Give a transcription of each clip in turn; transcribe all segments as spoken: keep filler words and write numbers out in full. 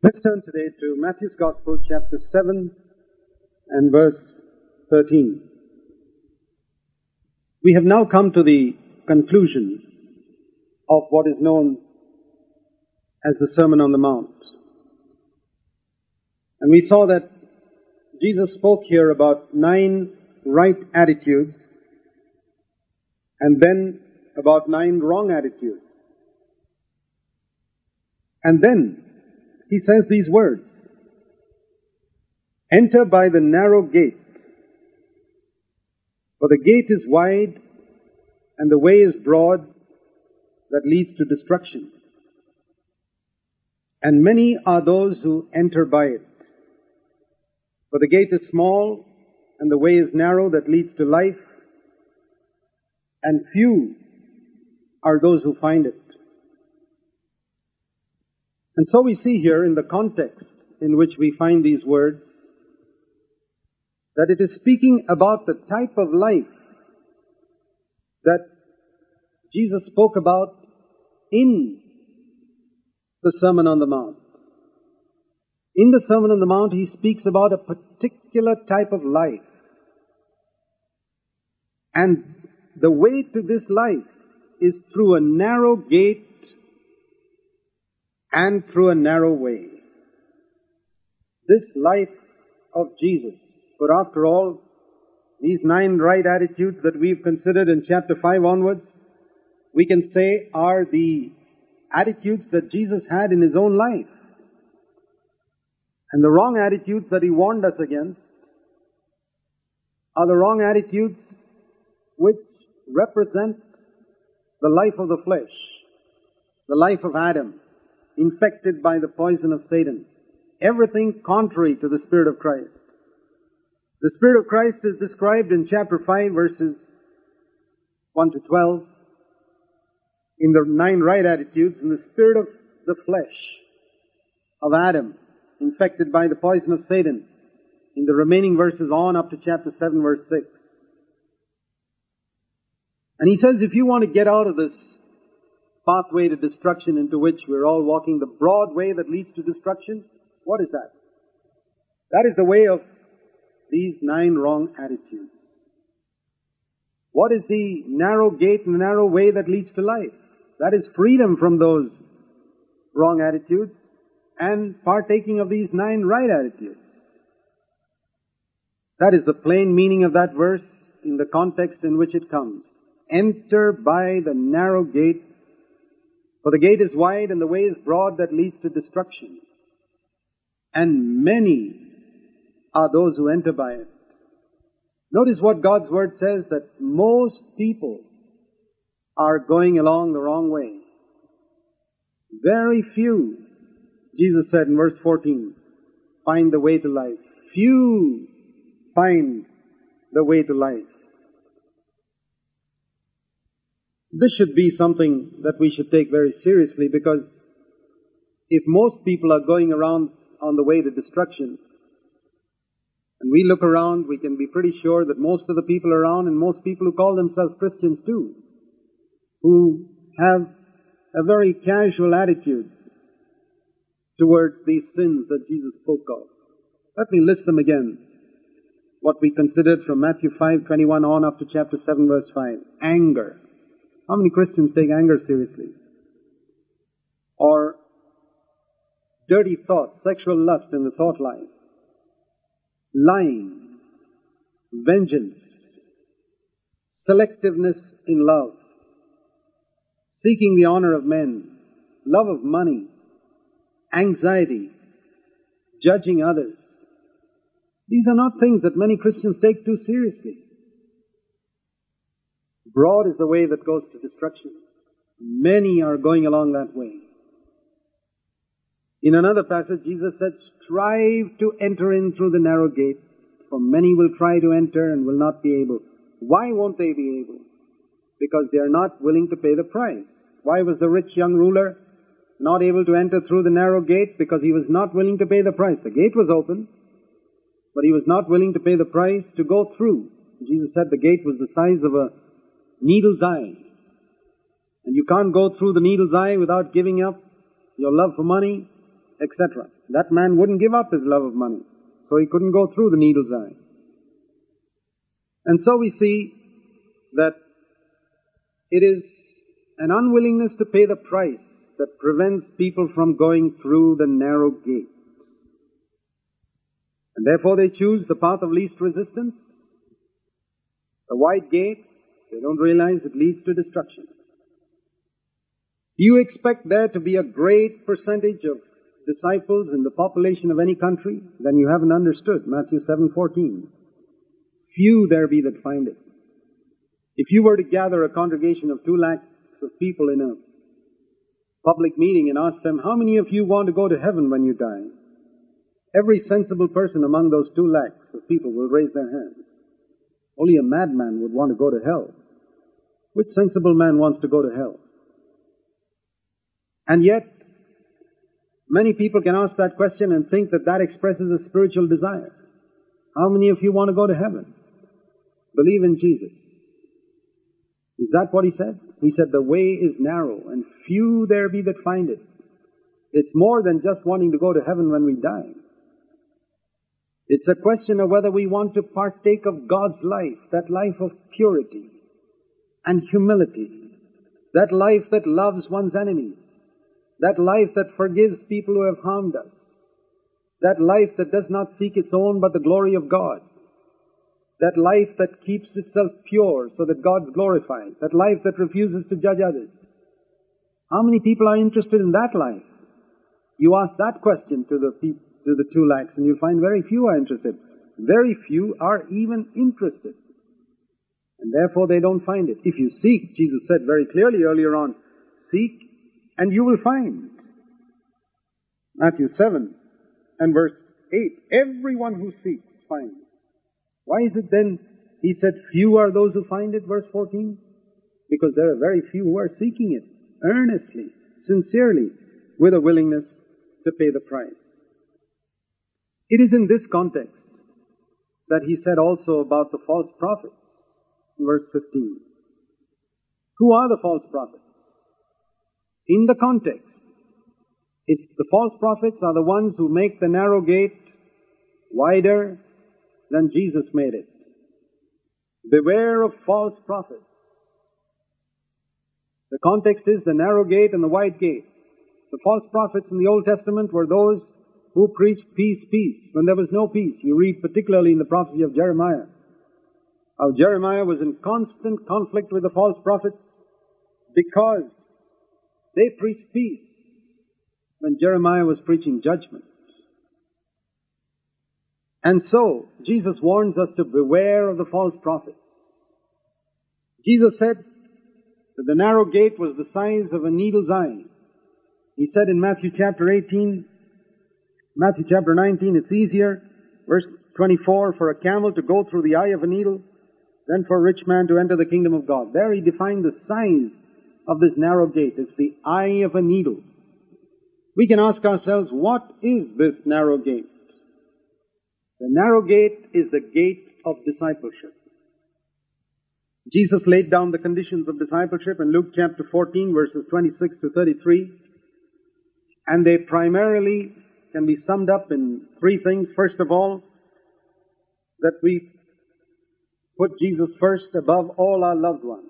Let's turn today to Matthew's Gospel, chapter seven and verse thirteen. We have now come to the conclusion of what is known as the Sermon on the Mount. And we saw that Jesus spoke here about nine right attitudes and then about nine wrong attitudes. And then He says these words, "Enter by the narrow gate, for the gate is wide and the way is broad that leads to destruction. And many are those who enter by it. For the gate is small and the way is narrow that leads to life, and few are those who find it." And so we see here in the context in which we find these words that it is speaking about the type of life that Jesus spoke about in the Sermon on the Mount. In the Sermon on the Mount, He speaks about a particular type of life. And the way to this life is through a narrow gate and through a narrow way. This life of Jesus, for after all, these nine right attitudes that we've considered in chapter five onwards, we can say are the attitudes that Jesus had in His own life. And the wrong attitudes that He warned us against are the wrong attitudes which represent the life of the flesh, the life of Adam, infected by the poison of Satan. Everything contrary to the Spirit of Christ. The Spirit of Christ is described in chapter five, verses one to twelve, in the nine right attitudes, and the spirit of the flesh of Adam, infected by the poison of Satan, in the remaining verses on up to chapter seven, verse six. And he says, if you want to get out of this pathway to destruction into which we're all walking, the broad way that leads to destruction, what is that? That is the way of these nine wrong attitudes. What is the narrow gate and the narrow way that leads to life? That is freedom from those wrong attitudes and partaking of these nine right attitudes. That is the plain meaning of that verse in the context in which it comes. Enter by the narrow gate, for the gate is wide and the way is broad that leads to destruction. And many are those who enter by it. Notice what God's Word says, that most people are going along the wrong way. Very few, Jesus said in verse fourteen, find the way to life. Few find the way to life. This should be something that we should take very seriously, because if most people are going around on the way to destruction, and we look around, we can be pretty sure that most of the people around, and most people who call themselves Christians too, who have a very casual attitude towards these sins that Jesus spoke of. Let me list them again. What we considered from Matthew five twenty-one on up to chapter seven, verse five. Anger. How many Christians take anger seriously? Or dirty thoughts, sexual lust in the thought life. Lying, vengeance, selectiveness in love, seeking the honor of men, love of money, anxiety, judging others. These are not things that many Christians take too seriously. Broad is the way that goes to destruction. Many are going along that way. In another passage, Jesus said, strive to enter in through the narrow gate, for many will try to enter and will not be able. Why won't they be able? Because they are not willing to pay the price. Why was the rich young ruler not able to enter through the narrow gate? Because he was not willing to pay the price. The gate was open, but he was not willing to pay the price to go through. Jesus said the gate was the size of a needle's eye. And you can't go through the needle's eye without giving up your love for money, et cetera. that man wouldn't give up his love of money, so he couldn't go through the needle's eye. And so we see that it is an unwillingness to pay the price that prevents people from going through the narrow gate. And therefore they choose the path of least resistance, the wide gate. They don't realize it leads to destruction. Do you expect there to be a great percentage of disciples in the population of any country? Then you haven't understood Matthew seven fourteen. Few there be that find it. If you were to gather a congregation of two lakhs of people in a public meeting and ask them, how many of you want to go to heaven when you die? Every sensible person among those two lakhs of people will raise their hands. Only a madman would want to go to hell. Which sensible man wants to go to hell? And yet, many people can ask that question and think that that expresses a spiritual desire. How many of you want to go to heaven? Believe in Jesus. Is that what he said? He said, the way is narrow, and few there be that find it. It's more than just wanting to go to heaven when we die. It's a question of whether we want to partake of God's life, that life of purity and humility, that life that loves one's enemies, that life that forgives people who have harmed us, that life that does not seek its own but the glory of God, that life that keeps itself pure so that God's glorified, that life that refuses to judge others. How many people are interested in that life? You ask that question to the people, to the two lakhs, and you'll find very few are interested. Very few are even interested. And therefore they don't find it. If you seek, Jesus said very clearly earlier on, seek and you will find. Matthew seven and verse eight, everyone who seeks finds. Why is it then, he said, few are those who find it, verse fourteen? Because there are very few who are seeking it, earnestly, sincerely, with a willingness to pay the price. It is in this context that he said also about the false prophets, in verse fifteen. Who are the false prophets? In the context, it's the false prophets are the ones who make the narrow gate wider than Jesus made it. Beware of false prophets. The context is the narrow gate and the wide gate. The false prophets in the Old Testament were those who preached peace, peace, when there was no peace. You read particularly in the prophecy of Jeremiah, how Jeremiah was in constant conflict with the false prophets because they preached peace when Jeremiah was preaching judgment. And so, Jesus warns us to beware of the false prophets. Jesus said that the narrow gate was the size of a needle's eye. He said in Matthew chapter eighteen, Matthew chapter nineteen, it's easier, verse twenty-four, for a camel to go through the eye of a needle than for a rich man to enter the kingdom of God. There he defined the size of this narrow gate. It's the eye of a needle. We can ask ourselves, what is this narrow gate? The narrow gate is the gate of discipleship. Jesus laid down the conditions of discipleship in Luke chapter fourteen, verses twenty-six to thirty-three, and they primarily can be summed up in three things. First of all, that we put Jesus first above all our loved ones.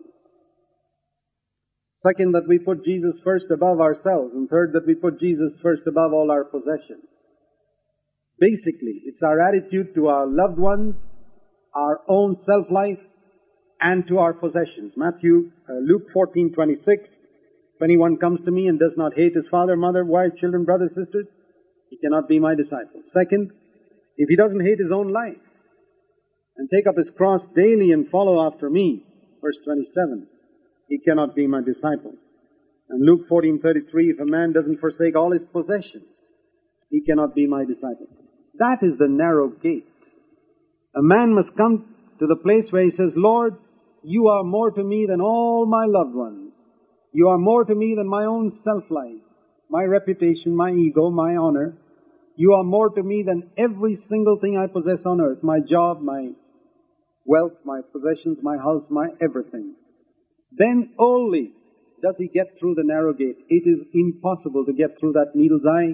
Second, that we put Jesus first above ourselves. And third, that we put Jesus first above all our possessions. Basically, it's our attitude to our loved ones, our own self-life, and to our possessions. Matthew, uh, Luke fourteen twenty-six, if anyone comes to me and does not hate his father, mother, wife, children, brothers, sisters, he cannot be my disciple. Second, if he doesn't hate his own life and take up his cross daily and follow after me, verse twenty-seven, he cannot be my disciple. And Luke fourteen thirty-three, if a man doesn't forsake all his possessions, he cannot be my disciple. That is the narrow gate. A man must come to the place where he says, Lord, you are more to me than all my loved ones. You are more to me than my own self-life, my reputation, my ego, my honor. You are more to me than every single thing I possess on earth, my job, my wealth, my possessions, my house, my everything. Then only does he get through the narrow gate. It is impossible to get through that needle's eye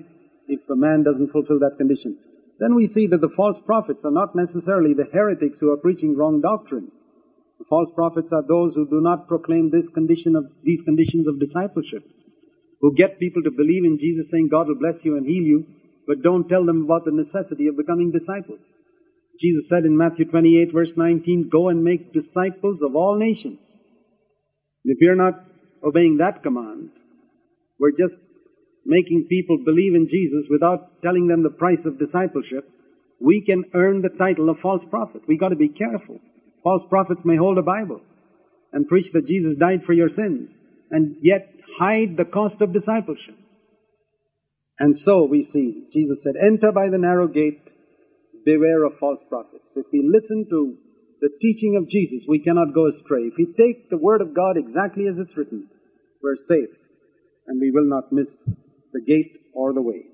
if a man doesn't fulfill that condition. Then we see that the false prophets are not necessarily the heretics who are preaching wrong doctrine. The false prophets are those who do not proclaim this condition of, these conditions of discipleship, who get people to believe in Jesus, saying God will bless you and heal you, but don't tell them about the necessity of becoming disciples. Jesus said in Matthew twenty-eight verse nineteen, go and make disciples of all nations. And if you're not obeying that command, we're just making people believe in Jesus without telling them the price of discipleship, we can earn the title of false prophet. We've got to be careful. False prophets may hold a Bible and preach that Jesus died for your sins and yet hide the cost of discipleship. And so we see, Jesus said, enter by the narrow gate, beware of false prophets. If we listen to the teaching of Jesus, we cannot go astray. If we take the Word of God exactly as it's written, we're safe, and we will not miss the gate or the way.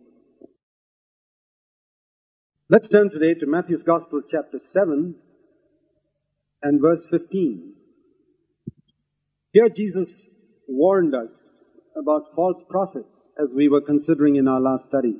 Let's turn today to Matthew's Gospel, chapter seven, and verse fifteen. Here Jesus warned us about false prophets, as we were considering in our last study.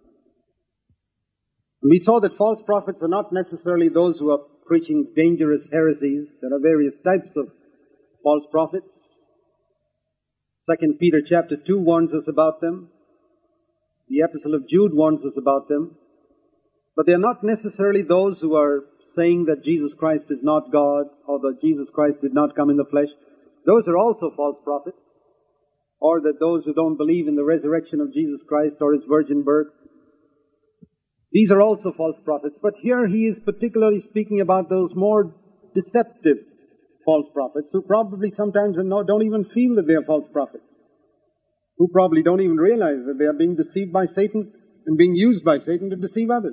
We saw that false prophets are not necessarily those who are preaching dangerous heresies. There are various types of false prophets. Second Peter chapter two warns us about them. The Epistle of Jude warns us about them. But they are not necessarily those who are saying that Jesus Christ is not God, or that Jesus Christ did not come in the flesh. Those are also false prophets. Or that those who don't believe in the resurrection of Jesus Christ or His virgin birth. These are also false prophets. But here he is particularly speaking about those more deceptive false prophets who probably sometimes don't even feel that they are false prophets. Who probably don't even realize that they are being deceived by Satan and being used by Satan to deceive others.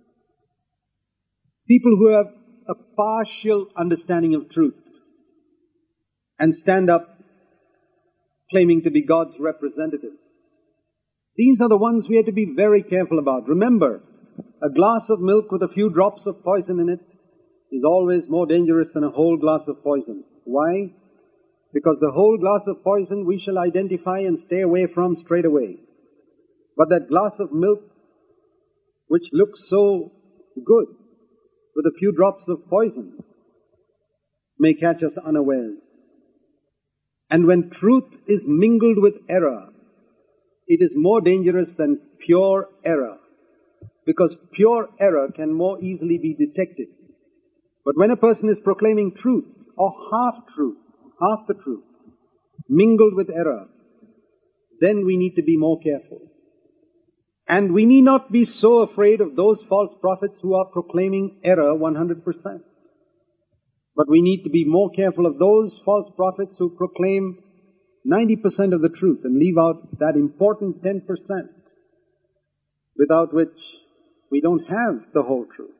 People who have a partial understanding of truth and stand up claiming to be God's representatives. These are the ones we have to be very careful about. Remember, a glass of milk with a few drops of poison in it is always more dangerous than a whole glass of poison. Why? Because the whole glass of poison we shall identify and stay away from straight away. But that glass of milk, which looks so good, with a few drops of poison, may catch us unawares. And when truth is mingled with error, it is more dangerous than pure error, because pure error can more easily be detected. But when a person is proclaiming truth, or half-truth, half the truth, mingled with error, then we need to be more careful. And we need not be so afraid of those false prophets who are proclaiming error one hundred percent. But we need to be more careful of those false prophets who proclaim ninety percent of the truth and leave out that important ten percent, without which we don't have the whole truth.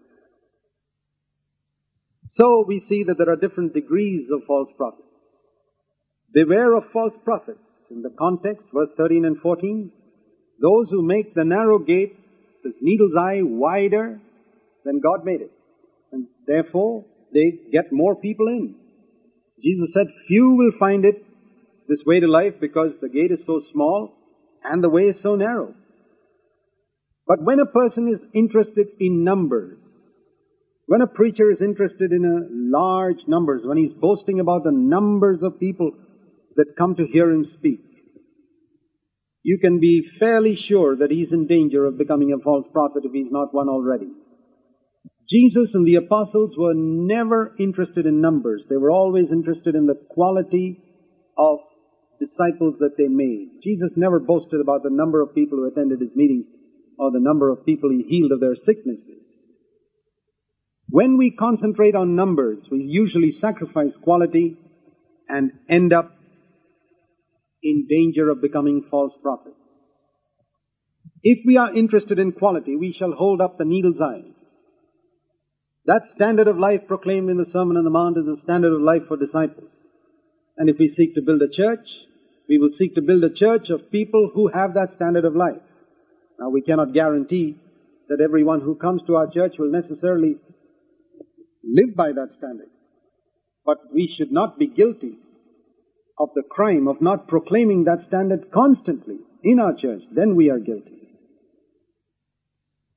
So we see that there are different degrees of false prophets. Beware of false prophets. In the context, verse thirteen and fourteen, those who make the narrow gate, this needle's eye, wider than God made it. And therefore, they get more people in. Jesus said, few will find it, this way to life, because the gate is so small and the way is so narrow. But when a person is interested in numbers, when a preacher is interested in a large numbers, when he's boasting about the numbers of people that come to hear him speak, you can be fairly sure that he's in danger of becoming a false prophet if he's not one already. Jesus and the apostles were never interested in numbers. They were always interested in the quality of disciples that they made. Jesus never boasted about the number of people who attended his meetings or the number of people he healed of their sicknesses. When we concentrate on numbers, we usually sacrifice quality and end up in danger of becoming false prophets. If we are interested in quality, we shall hold up the needle's eye. That standard of life proclaimed in the Sermon on the Mount is the standard of life for disciples. And if we seek to build a church, we will seek to build a church of people who have that standard of life. Now, we cannot guarantee that everyone who comes to our church will necessarily live by that standard. But we should not be guilty of the crime of not proclaiming that standard constantly in our church. Then we are guilty.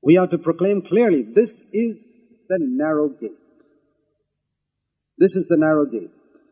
We are to proclaim clearly, this is the narrow gate. This is the narrow gate.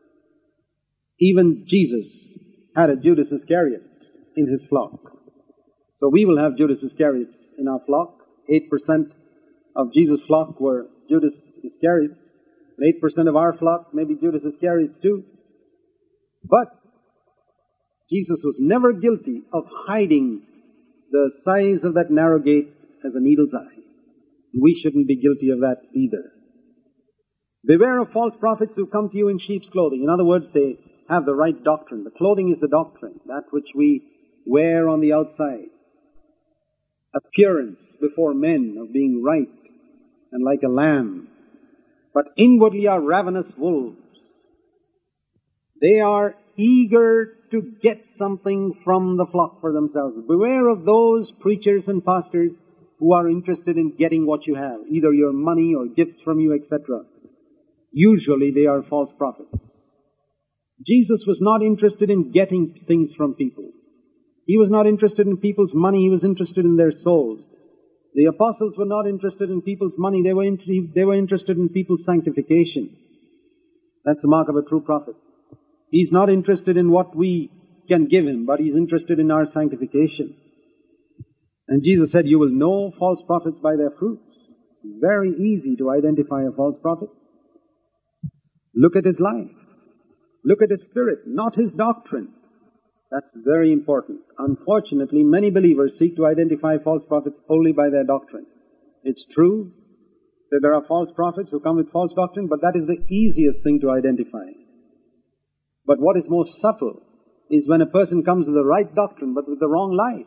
Even Jesus had a Judas Iscariot in his flock. So we will have Judas Iscariots in our flock. Eight percent of Jesus' flock were Judas Iscariots. Eight percent of our flock may be Judas Iscariots too. But Jesus was never guilty of hiding the size of that narrow gate as a needle's eye. We shouldn't be guilty of that either. Beware of false prophets who come to you in sheep's clothing. In other words, they have the right doctrine. The clothing is the doctrine, that which we wear on the outside. Appearance before men of being right and like a lamb. But inwardly are ravenous wolves. They are eager to get something from the flock for themselves. Beware of those preachers and pastors who are interested in getting what you have, either your money or gifts from you, et cetera. Usually they are false prophets. Jesus was not interested in getting things from people. He was not interested in people's money. He was interested in their souls. The apostles were not interested in people's money. They were, in, they were interested in people's sanctification. That's the mark of a true prophet. He's not interested in what we can give him, but he's interested in our sanctification. And Jesus said, you will know false prophets by their fruits. It's very easy to identify a false prophet. Look at his life. Look at his spirit, not his doctrine. That's very important. Unfortunately, many believers seek to identify false prophets only by their doctrine. It's true that there are false prophets who come with false doctrine, but that is the easiest thing to identify. But what is most subtle is when a person comes with the right doctrine, but with the wrong life.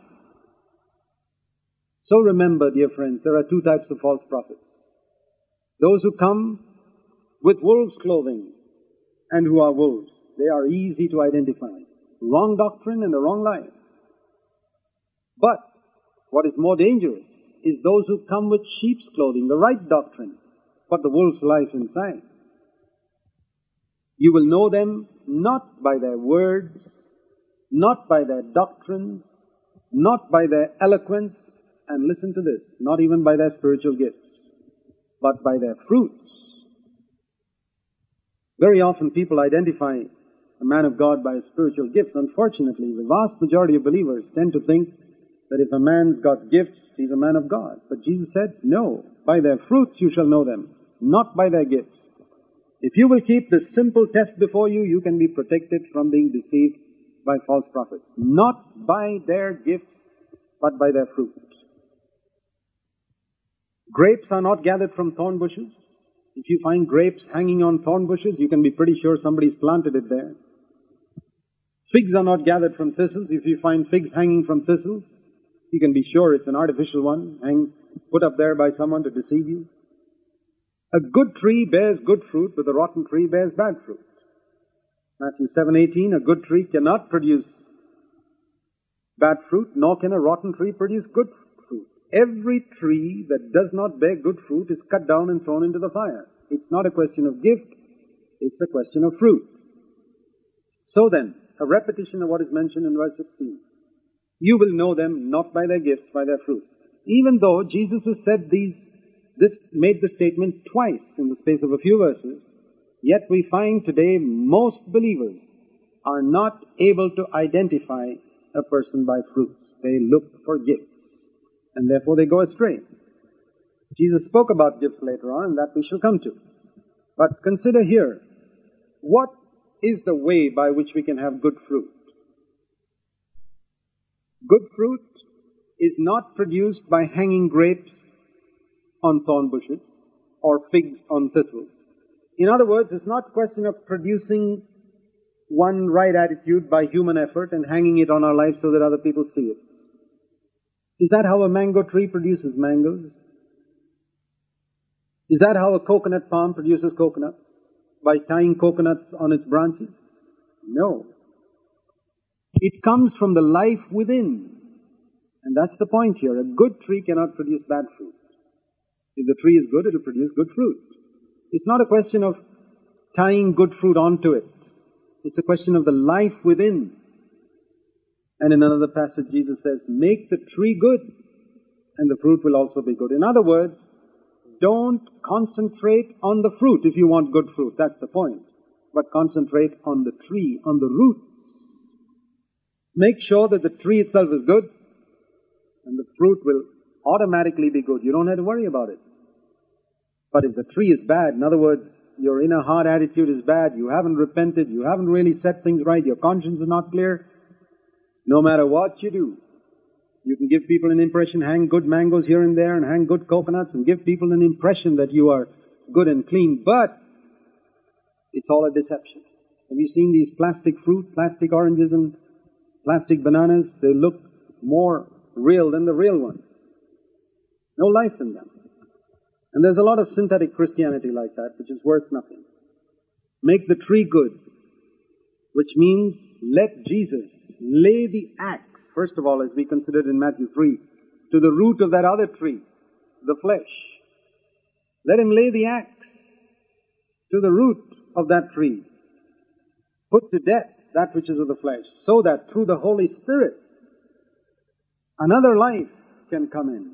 So remember, dear friends, there are two types of false prophets. Those who come with wolves' clothing and who are wolves. They are easy to identify. Wrong doctrine and a wrong life. But what is more dangerous is those who come with sheep's clothing, the right doctrine, but the wolf's life inside. You will know them not by their words, not by their doctrines, not by their eloquence, and listen to this, not even by their spiritual gifts, but by their fruits. Very often people identify a man of God by his spiritual gifts. Unfortunately, the vast majority of believers tend to think that if a man's got gifts, he's a man of God. But Jesus said, no, by their fruits you shall know them, not by their gifts. If you will keep this simple test before you, you can be protected from being deceived by false prophets. Not by their gifts, but by their fruits. Grapes are not gathered from thorn bushes. If you find grapes hanging on thorn bushes, you can be pretty sure somebody's planted it there. Figs are not gathered from thistles. If you find figs hanging from thistles, you can be sure it's an artificial one, hang, put up there by someone to deceive you. A good tree bears good fruit, but a rotten tree bears bad fruit. Matthew seven eighteen, a good tree cannot produce bad fruit, nor can a rotten tree produce good fruit. Every tree that does not bear good fruit is cut down and thrown into the fire. It's not a question of gift, it's a question of fruit. So then, a repetition of what is mentioned in verse sixteen. You will know them not by their gifts, by their fruit. Even though Jesus has said these, this made the statement twice in the space of a few verses, yet we find today most believers are not able to identify a person by fruits. They look for gifts, and therefore they go astray. Jesus spoke about gifts later on, and that we shall come to. But consider here, what is the way by which we can have good fruit? Good fruit is not produced by hanging grapes on thorn bushes or figs on thistles. In other words, it's not a question of producing one right attitude by human effort and hanging it on our life so that other people see it. Is that how a mango tree produces mangoes? Is that how a coconut palm produces coconuts? By tying coconuts on its branches? No. It comes from the life within. And that's the point here. A good tree cannot produce bad fruit. If the tree is good, it will produce good fruit. It's not a question of tying good fruit onto it. It's a question of the life within. And in another passage, Jesus says, make the tree good, and the fruit will also be good. In other words, don't concentrate on the fruit if you want good fruit. That's the point. But concentrate on the tree, on the roots. Make sure that the tree itself is good, and the fruit will automatically be good. You don't have to worry about it. But if the tree is bad, in other words, your inner heart attitude is bad, you haven't repented, you haven't really set things right, your conscience is not clear, no matter what you do, you can give people an impression, hang good mangoes here and there, and hang good coconuts, and give people an impression that you are good and clean, but it's all a deception. Have you seen these plastic fruit, plastic oranges and plastic bananas? They look more real than the real ones. No life in them. And there's a lot of synthetic Christianity like that, which is worth nothing. Make the tree good, which means let Jesus lay the axe, first of all, as we considered in Matthew three, to the root of that other tree, the flesh. Let Him lay the axe to the root of that tree. Put to death that which is of the flesh, so that through the Holy Spirit, another life can come in.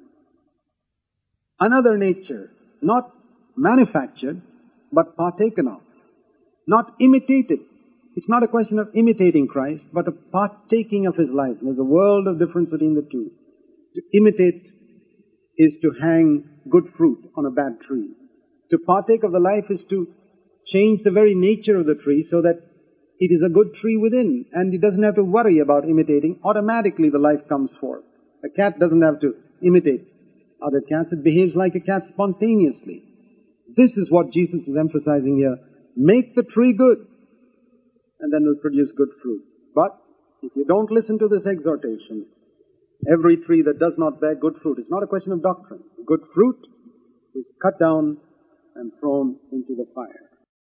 Another nature, not manufactured, but partaken of. Not imitated. It's not a question of imitating Christ, but of partaking of His life. There's a world of difference between the two. To imitate is to hang good fruit on a bad tree. To partake of the life is to change the very nature of the tree so that it is a good tree within, and it doesn't have to worry about imitating. Automatically the life comes forth. A cat doesn't have to imitate other cats. It behaves like a cat spontaneously. This is what Jesus is emphasizing here. Make the tree good, and then it'll produce good fruit. But if you don't listen to this exhortation, every tree that does not bear good fruit, it's not a question of doctrine. Good fruit is cut down and thrown into the fire.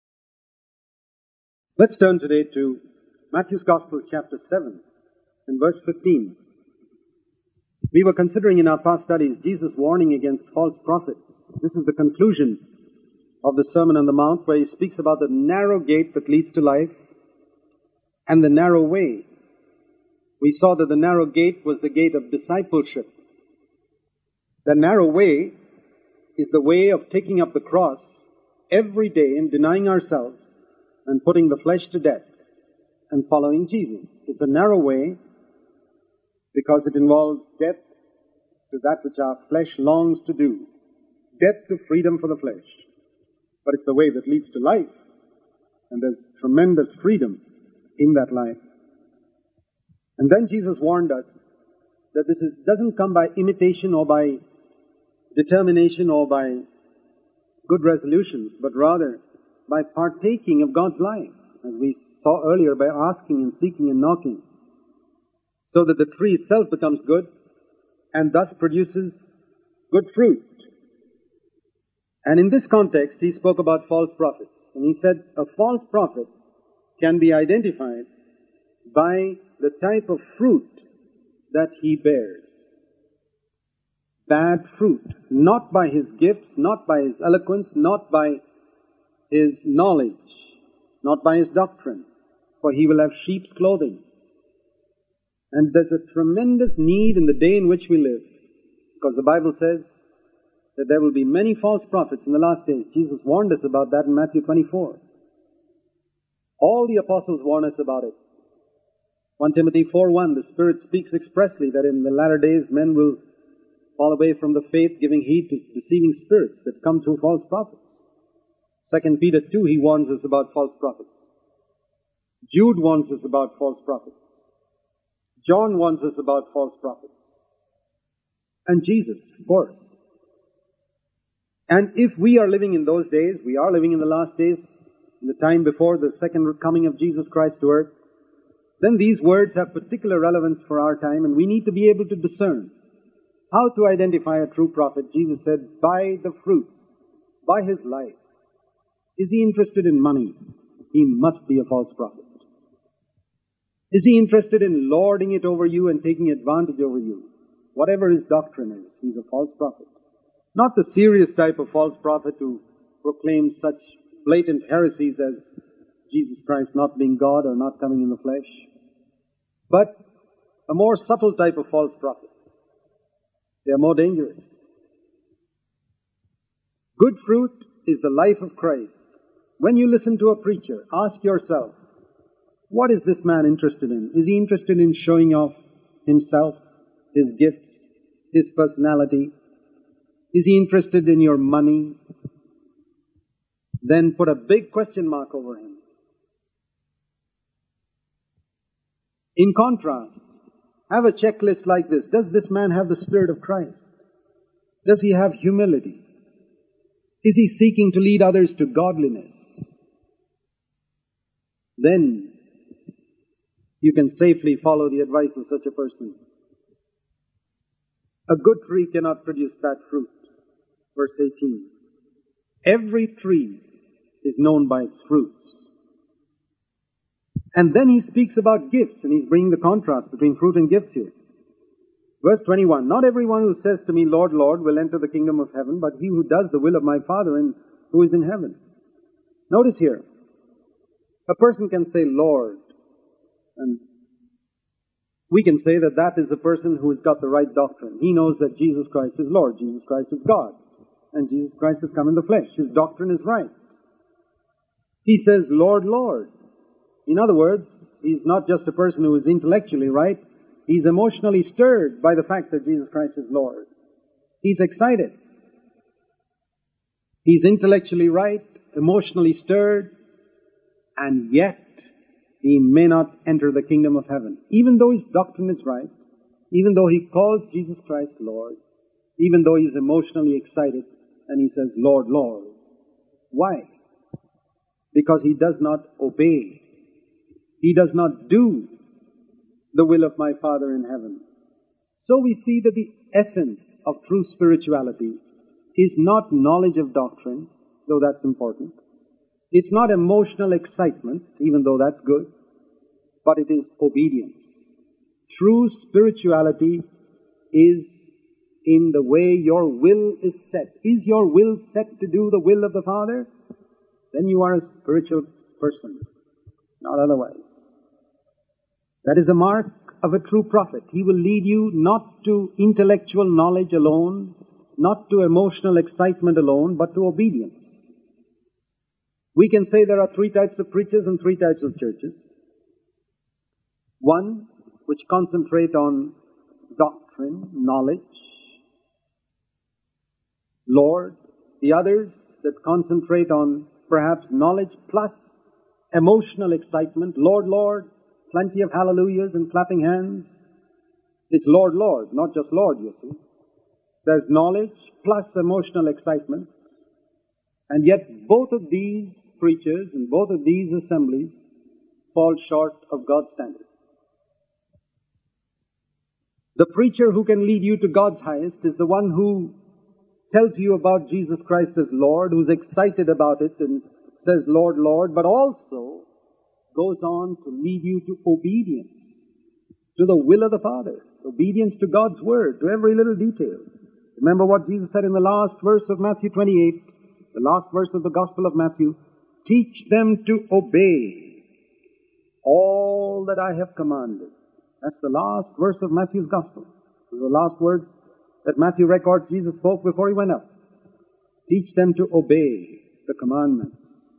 Let's turn today to Matthew's Gospel, chapter seven, and verse fifteen. We were considering in our past studies Jesus' warning against false prophets. This is the conclusion of the Sermon on the Mount, where He speaks about the narrow gate that leads to life and the narrow way. We saw that the narrow gate was the gate of discipleship. The narrow way is the way of taking up the cross every day and denying ourselves and putting the flesh to death and following Jesus. It's a narrow way because it involves death to that which our flesh longs to do. Death to freedom for the flesh. But it's the way that leads to life. And there's tremendous freedom in that life. And then Jesus warned us that this is, doesn't come by imitation or by determination or by good resolutions, but rather by partaking of God's life, as we saw earlier, by asking and seeking and knocking, so that the tree itself becomes good and thus produces good fruit. And in this context, He spoke about false prophets. And He said a false prophet can be identified by the type of fruit that he bears. Bad fruit. Not by his gifts, not by his eloquence, not by his knowledge, not by his doctrine, for he will have sheep's clothing. And there's a tremendous need in the day in which we live, because the Bible says that there will be many false prophets in the last days. Jesus warned us about that in Matthew twenty-four. All the apostles warn us about it. First Timothy four one, the Spirit speaks expressly that in the latter days men will fall away from the faith, giving heed to deceiving spirits that come through false prophets. Second Peter two, he warns us about false prophets. Jude warns us about false prophets. John warns us about false prophets. And Jesus, of course. And if we are living in those days, we are living in the last days, in the time before the second coming of Jesus Christ to earth, then these words have particular relevance for our time, and we need to be able to discern how to identify a true prophet. Jesus said, by the fruit, by his life. Is he interested in money? He must be a false prophet. Is he interested in lording it over you and taking advantage over you? Whatever his doctrine is, he's a false prophet. Not the serious type of false prophet who proclaims such blatant heresies as Jesus Christ not being God or not coming in the flesh, but a more subtle type of false prophet. They are more dangerous. Good fruit is the life of Christ. When you listen to a preacher, ask yourself, what is this man interested in? Is he interested in showing off himself, his gifts, his personality? Is he interested in your money? Then put a big question mark over him. In contrast, have a checklist like this. Does this man have the Spirit of Christ? Does he have humility? Is he seeking to lead others to godliness? Then you can safely follow the advice of such a person. A good tree cannot produce bad fruit. Verse eighteen. Every tree is known by its fruits. And then he speaks about gifts, and he's bringing the contrast between fruit and gifts here. Verse twenty-one, not everyone who says to me, Lord, Lord, will enter the kingdom of heaven, but he who does the will of my Father in, who is in heaven. Notice here, a person can say, Lord, and we can say that that is a person who has got the right doctrine. He knows that Jesus Christ is Lord, Jesus Christ is God, and Jesus Christ has come in the flesh. His doctrine is right. He says, Lord, Lord. In other words, he's not just a person who is intellectually right. He's emotionally stirred by the fact that Jesus Christ is Lord. He's excited. He's intellectually right, emotionally stirred, and yet he may not enter the kingdom of heaven. Even though his doctrine is right, even though he calls Jesus Christ Lord, even though he's emotionally excited, and he says, Lord, Lord. Why? Because he does not obey. He does not do the will of my Father in heaven. So we see that the essence of true spirituality is not knowledge of doctrine, though that's important. It's not emotional excitement, even though that's good, but it is obedience. True spirituality is in the way your will is set. Is your will set to do the will of the Father? Then you are a spiritual person, not otherwise. That is the mark of a true prophet. He will lead you not to intellectual knowledge alone, not to emotional excitement alone, but to obedience. We can say there are three types of preachers and three types of churches. One, which concentrate on doctrine, knowledge, Lord. The others that concentrate on perhaps knowledge plus emotional excitement, Lord, Lord, plenty of hallelujahs and clapping hands. It's Lord, Lord, not just Lord, you see. There's knowledge plus emotional excitement. And yet both of these preachers and both of these assemblies fall short of God's standard. The preacher who can lead you to God's highest is the one who tells you about Jesus Christ as Lord, who's excited about it and says, Lord, Lord, but also goes on to lead you to obedience, to the will of the Father, obedience to God's Word, to every little detail. Remember what Jesus said in the last verse of Matthew twenty-eight, the last verse of the Gospel of Matthew, teach them to obey all that I have commanded. That's the last verse of Matthew's Gospel. The last words that Matthew records Jesus spoke before he went up. Teach them to obey the commandments.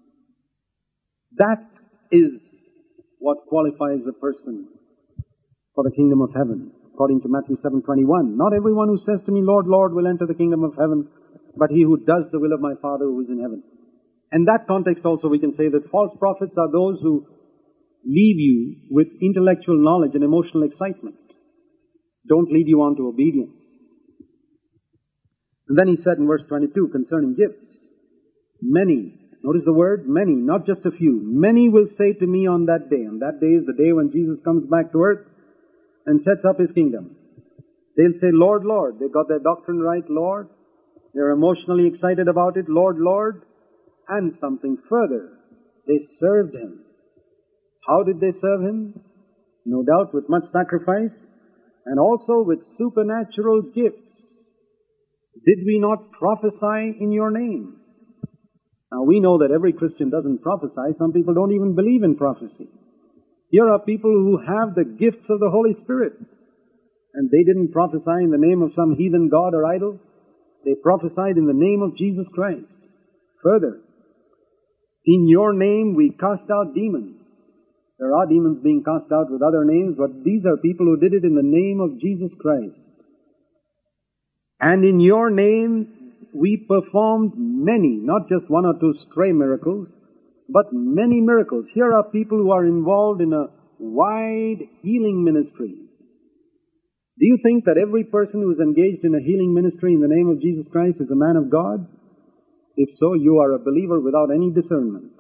That is what qualifies a person for the kingdom of heaven, according to Matthew seven twenty-one. Not everyone who says to me, Lord, Lord, will enter the kingdom of heaven, but he who does the will of my Father who is in heaven. In that context also we can say that false prophets are those who leave you with intellectual knowledge and emotional excitement. Don't lead you on to obedience. And then he said in verse twenty-two concerning gifts, many, notice the word, many, not just a few, many will say to me on that day, and that day is the day when Jesus comes back to earth and sets up his kingdom. They'll say, Lord, Lord. They got their doctrine right, Lord. They're emotionally excited about it, Lord, Lord. And something further, they served him. How did they serve him? No doubt with much sacrifice and also with supernatural gifts. Did we not prophesy in your name? Now we know that every Christian doesn't prophesy. Some people don't even believe in prophecy. Here are people who have the gifts of the Holy Spirit. And they didn't prophesy in the name of some heathen god or idol. They prophesied in the name of Jesus Christ. Further, in your name we cast out demons. There are demons being cast out with other names, but these are people who did it in the name of Jesus Christ. And in your name we performed many, not just one or two stray miracles, but many miracles. Here are people who are involved in a wide healing ministry. Do you think that every person who is engaged in a healing ministry in the name of Jesus Christ is a man of God? If so, you are a believer without any discernment.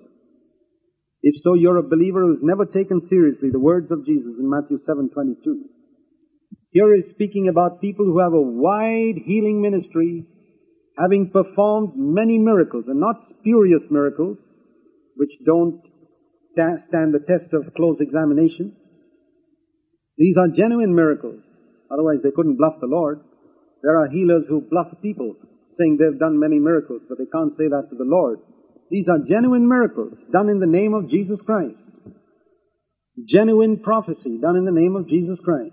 If so, you're a believer who's never taken seriously the words of Jesus in Matthew seven twenty-two. Here is speaking about people who have a wide healing ministry, having performed many miracles, and not spurious miracles, which don't stand the test of close examination. These are genuine miracles. Otherwise, they couldn't bluff the Lord. There are healers who bluff people, saying they've done many miracles, but they can't say that to the Lord. These are genuine miracles done in the name of Jesus Christ. Genuine prophecy done in the name of Jesus Christ.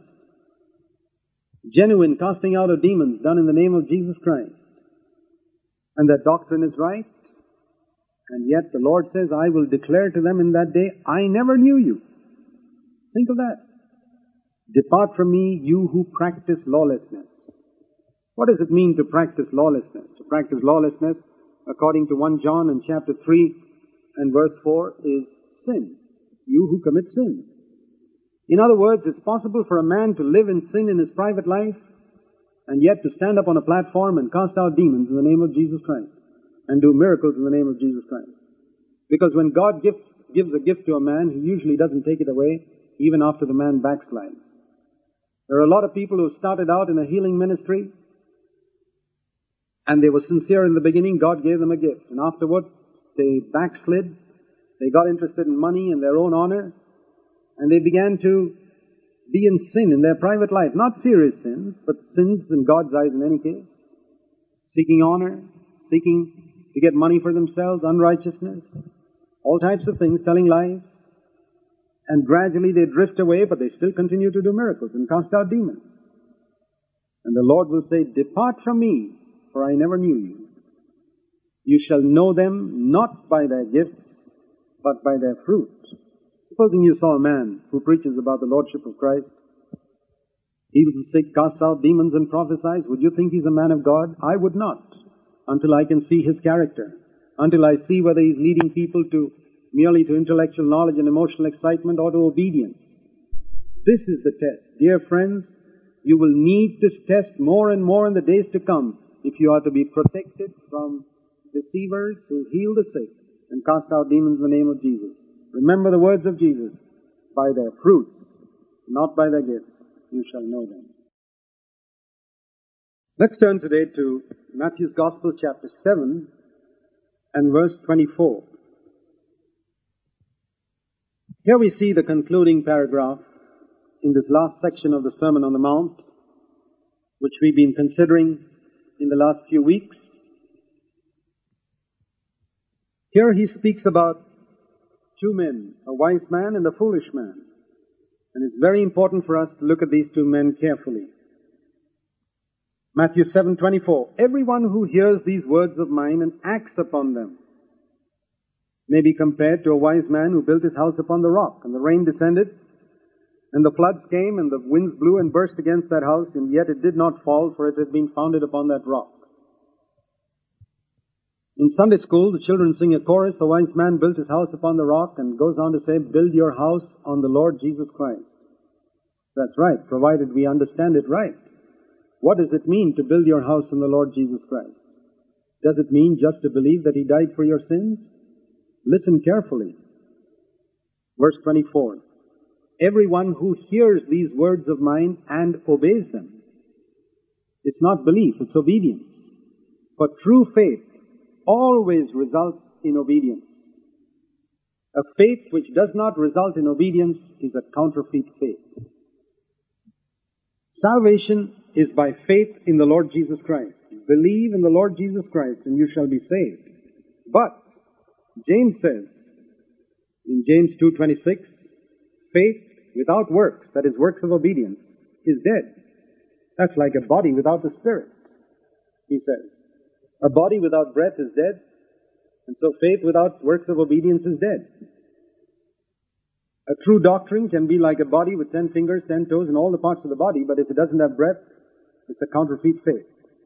Genuine casting out of demons done in the name of Jesus Christ. And that doctrine is right. And yet the Lord says, I will declare to them in that day, I never knew you. Think of that. Depart from me, you who practice lawlessness. What does it mean to practice lawlessness? To practice lawlessness, according to First John in chapter three and verse four, is sin. You who commit sin. In other words, it's possible for a man to live in sin in his private life and yet to stand up on a platform and cast out demons in the name of Jesus Christ and do miracles in the name of Jesus Christ. Because when God gives, gives a gift to a man, He usually doesn't take it away even after the man backslides. There are a lot of people who started out in a healing ministry and they were sincere in the beginning. God gave them a gift. And afterward, they backslid. They got interested in money and their own honor. And they began to be in sin in their private life. Not serious sins, but sins in God's eyes in any case. Seeking honor, seeking to get money for themselves, unrighteousness, all types of things, telling lies. And gradually they drift away, but they still continue to do miracles and cast out demons. And the Lord will say, depart from me, for I never knew you. You shall know them not by their gifts, but by their fruit. Supposing you saw a man who preaches about the Lordship of Christ, heals the sick, casts out demons and prophesies, would you think he's a man of God? I would not, until I can see his character, until I see whether he's leading people to merely to intellectual knowledge and emotional excitement or to obedience. This is the test. Dear friends, you will need this test more and more in the days to come if you are to be protected from deceivers who heal the sick and cast out demons in the name of Jesus. Remember the words of Jesus, by their fruits, not by their gifts, you shall know them. Let's turn today to Matthew's Gospel, chapter seven, and verse twenty-four. Here we see the concluding paragraph in this last section of the Sermon on the Mount, which we've been considering in the last few weeks. Here he speaks about two men, a wise man and a foolish man. And it's very important for us to look at these two men carefully. Matthew seven twenty-four. Everyone who hears these words of mine and acts upon them may be compared to a wise man who built his house upon the rock. And the rain descended, and the floods came, and the winds blew and burst against that house, and yet it did not fall, for it had been founded upon that rock. In Sunday school, the children sing a chorus, a wise man built his house upon the rock, and goes on to say, build your house on the Lord Jesus Christ. That's right, provided we understand it right. What does it mean to build your house on the Lord Jesus Christ? Does it mean just to believe that He died for your sins? Listen carefully. Verse twenty-four. Everyone who hears these words of mine and obeys them. It's not belief, it's obedience. For true faith always results in obedience. A faith which does not result in obedience is a counterfeit faith. Salvation is by faith in the Lord Jesus Christ. Believe in the Lord Jesus Christ and you shall be saved. But James says in James two twenty-six, faith without works, that is, works of obedience, is dead. That's like a body without the spirit, he says. A body without breath is dead, and so faith without works of obedience is dead. A true doctrine can be like a body with ten fingers, ten toes, and all the parts of the body, but if it doesn't have breath, it's a counterfeit faith.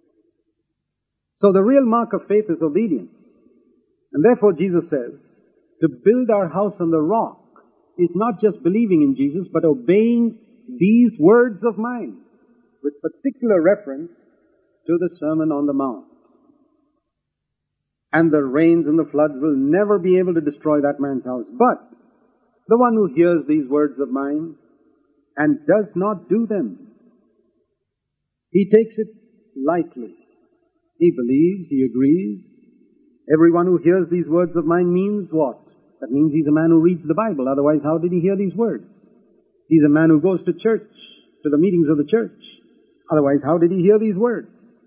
So the real mark of faith is obedience. And therefore Jesus says, to build our house on the rock is not just believing in Jesus, but obeying these words of mine, with particular reference to the Sermon on the Mount. And the rains and the floods will never be able to destroy that man's house. But the one who hears these words of mine and does not do them, he takes it lightly. He believes, he agrees. Everyone who hears these words of mine means what? That means he's a man who reads the Bible. Otherwise, how did he hear these words? He's a man who goes to church, to the meetings of the church. Otherwise, how did he hear these words?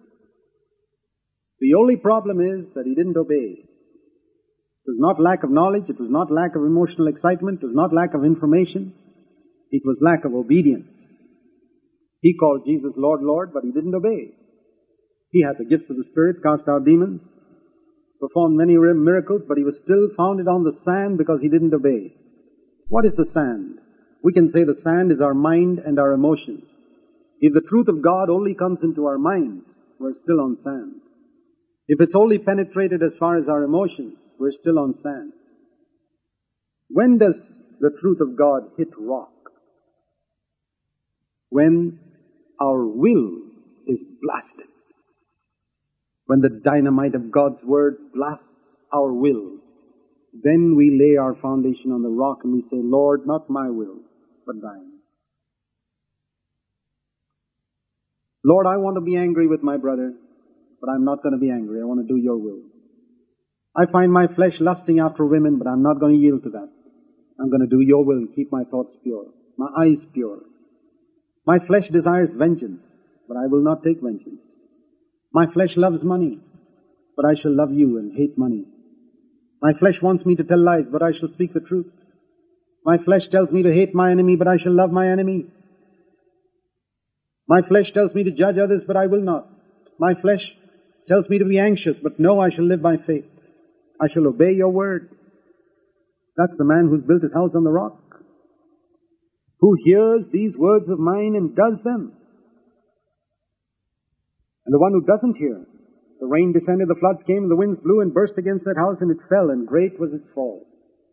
The only problem is that he didn't obey. It was not lack of knowledge, it was not lack of emotional excitement, it was not lack of information, it was lack of obedience. He called Jesus Lord, Lord, but he didn't obey. He had the gifts of the Spirit, cast out demons, performed many miracles, but he was still founded on the sand because he didn't obey. What is the sand? We can say the sand is our mind and our emotions. If the truth of God only comes into our mind, we're still on sand. If it's only penetrated as far as our emotions, we're still on sand. When does the truth of God hit rock? When our will is blasted. When the dynamite of God's Word blasts our will, then we lay our foundation on the rock and we say, Lord, not my will, but thine. Lord, I want to be angry with my brother, but I'm not going to be angry. I want to do your will. I find my flesh lusting after women, but I'm not going to yield to that. I'm going to do your will and keep my thoughts pure, my eyes pure. My flesh desires vengeance, but I will not take vengeance. My flesh loves money, but I shall love you and hate money. My flesh wants me to tell lies, but I shall speak the truth. My flesh tells me to hate my enemy, but I shall love my enemy. My flesh tells me to judge others, but I will not. My flesh tells me to be anxious, but no, I shall live by faith. I shall obey your word. That's the man who's built his house on the rock, who hears these words of mine and does them. And the one who doesn't hear, the rain descended, the floods came, and the winds blew and burst against that house, and it fell, and great was its fall.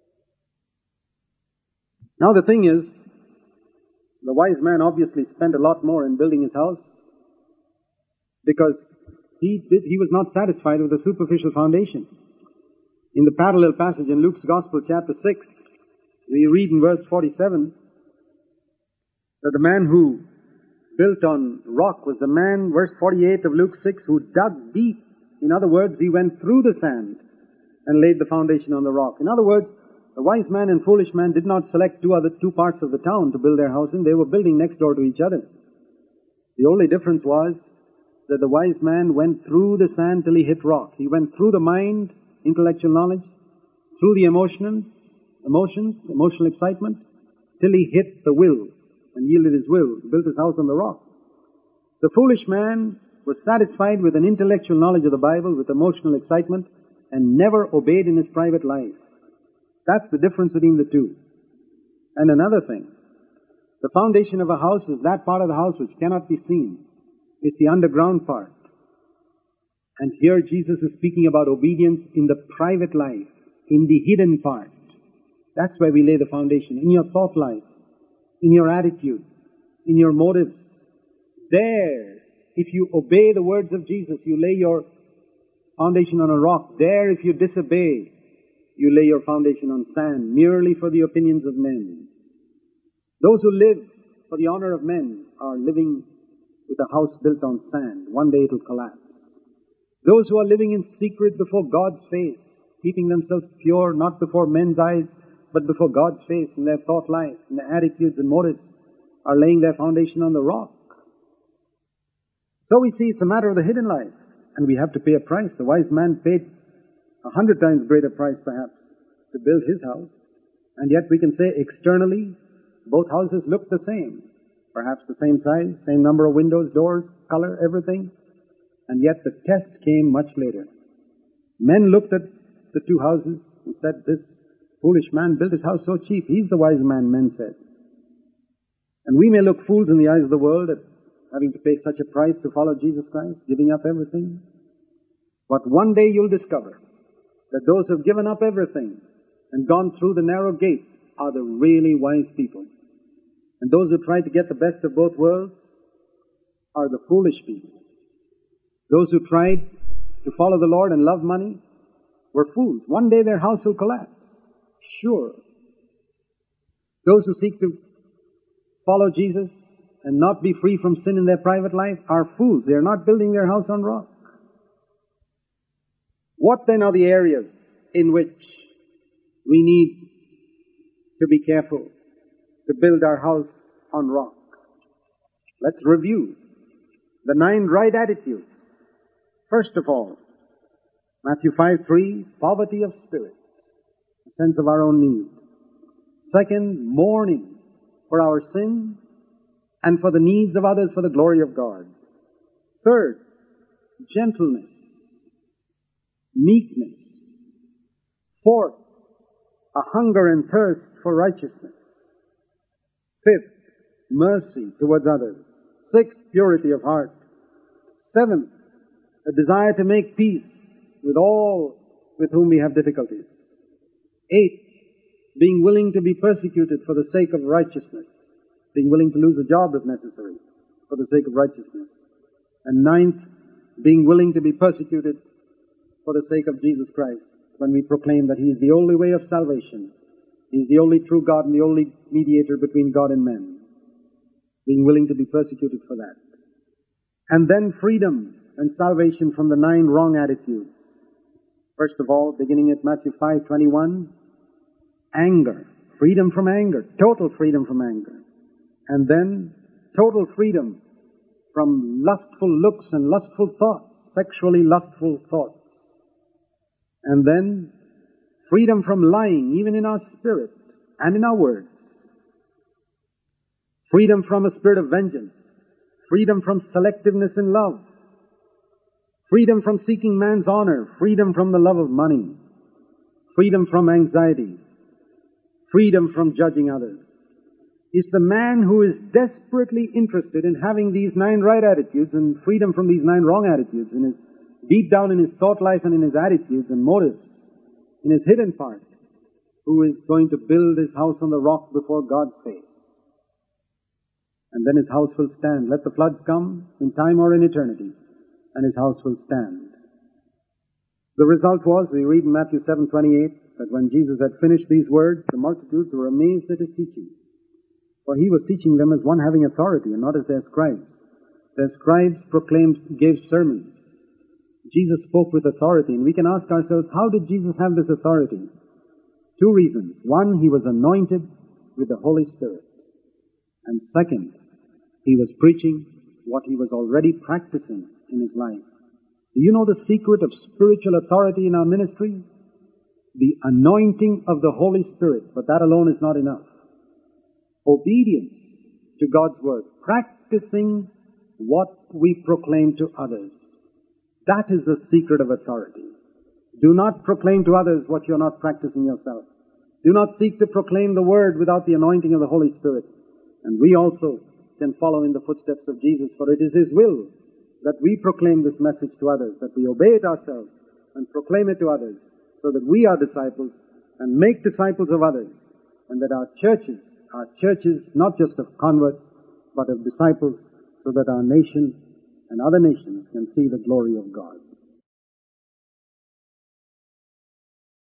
Now the thing is, the wise man obviously spent a lot more in building his house because he did, he was not satisfied with the superficial foundation. In the parallel passage in Luke's Gospel, chapter six, we read in verse forty-seven that the man who built on rock was the man, verse forty-eight of Luke six, who dug deep. In other words, he went through the sand and laid the foundation on the rock. In other words, the wise man and foolish man did not select two other two parts of the town to build their house in. They were building next door to each other. The only difference was that the wise man went through the sand till he hit rock. He went through the mind, intellectual knowledge, through the emotions, emotions, emotional excitement, till he hit the will and yielded his will, built his house on the rock. The foolish man was satisfied with an intellectual knowledge of the Bible, with emotional excitement, and never obeyed in his private life. That's the difference between the two. And another thing, the foundation of a house is that part of the house which cannot be seen. It's the underground part. And here Jesus is speaking about obedience in the private life, in the hidden part. That's where we lay the foundation, in your thought life, in your attitude, in your motives. There, if you obey the words of Jesus, you lay your foundation on a rock. There, if you disobey, you lay your foundation on sand, merely for the opinions of men. Those who live for the honor of men are living with a house built on sand. One day it will collapse. Those who are living in secret before God's face, keeping themselves pure, not before men's eyes, but before God's face, in their thought life, in their attitudes and motives, are laying their foundation on the rock. So we see it's a matter of the hidden life, and we have to pay a price. The wise man paid a hundred times greater price, perhaps, to build his house, and yet we can say externally, both houses look the same. perhaps the same size, same number of windows, doors, color, everything. And yet the test came much later. Men looked at the two houses and said, this foolish man built his house so cheap. He's the wise man, men said. And we may look fools in the eyes of the world at having to pay such a price to follow Jesus Christ, giving up everything. But one day you'll discover that those who have given up everything and gone through the narrow gate are the really wise people. And those who try to get the best of both worlds are the foolish people. Those who tried to follow the Lord and love money were fools. One day their house will collapse. Sure. Those who seek to follow Jesus and not be free from sin in their private life are fools. They are not building their house on rock. What then are the areas in which we need to be careful to build our house on rock? Let's review the nine right attitudes. First of all, Matthew five three, poverty of spirit, a sense of our own need. Second, mourning for our sin and for the needs of others for the glory of God. Third, gentleness, meekness. Fourth, a hunger and thirst for righteousness. Fifth, mercy towards others. Sixth, purity of heart. Seventh, a desire to make peace with all with whom we have difficulties. Eighth, being willing to be persecuted for the sake of righteousness. Being willing to lose a job if necessary for the sake of righteousness. And ninth, being willing to be persecuted for the sake of Jesus Christ when we proclaim that He is the only way of salvation. He is the only true God and the only mediator between God and men. Being willing to be persecuted for that. And then freedom and salvation from the nine wrong attitudes. First of all, beginning at Matthew five twenty-one, anger. Freedom from anger. Total freedom from anger. And then total freedom from lustful looks and lustful thoughts, sexually lustful thoughts. And then freedom from lying, even in our spirit and in our words. Freedom from a spirit of vengeance. Freedom from selectiveness in love. Freedom from seeking man's honor. Freedom from the love of money. Freedom from anxiety. Freedom from judging others. Is the man who is desperately interested in having these nine right attitudes and freedom from these nine wrong attitudes, in his deep down in his thought life and in his attitudes and motives, in his hidden part, who is going to build his house on the rock before God's face. And then his house will stand. Let the floods come in time or in eternity, and his house will stand. The result was, we read in Matthew seven twenty-eight, that when Jesus had finished these words, the multitudes were amazed at his teaching. For he was teaching them as one having authority and not as their scribes. Their scribes proclaimed, gave sermons. Jesus spoke with authority, and we can ask ourselves, how did Jesus have this authority? Two reasons. One, he was anointed with the Holy Spirit. And second, he was preaching what he was already practicing in his life. Do you know the secret of spiritual authority in our ministry? The anointing of the Holy Spirit, but that alone is not enough. Obedience to God's Word, practicing what we proclaim to others. That is the secret of authority. Do not proclaim to others what you're not practicing yourself. Do not seek to proclaim the Word without the anointing of the Holy Spirit. And we also can follow in the footsteps of Jesus, for it is His will that we proclaim this message to others, that we obey it ourselves and proclaim it to others, so that we are disciples and make disciples of others, and that our churches Our churches, not just of converts, but of disciples, so that our nation and other nations can see the glory of God.